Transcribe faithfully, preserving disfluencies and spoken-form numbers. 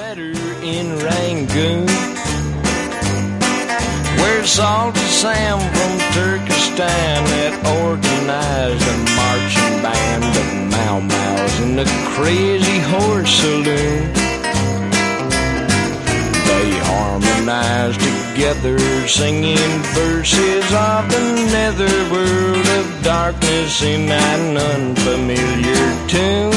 better in Rangoon, where Salty Sam from Turkestan had organized a marching band of Mau Mau's in the Crazy Horse Saloon. They harmonized together, singing verses of the netherworld of darkness in an unfamiliar tune.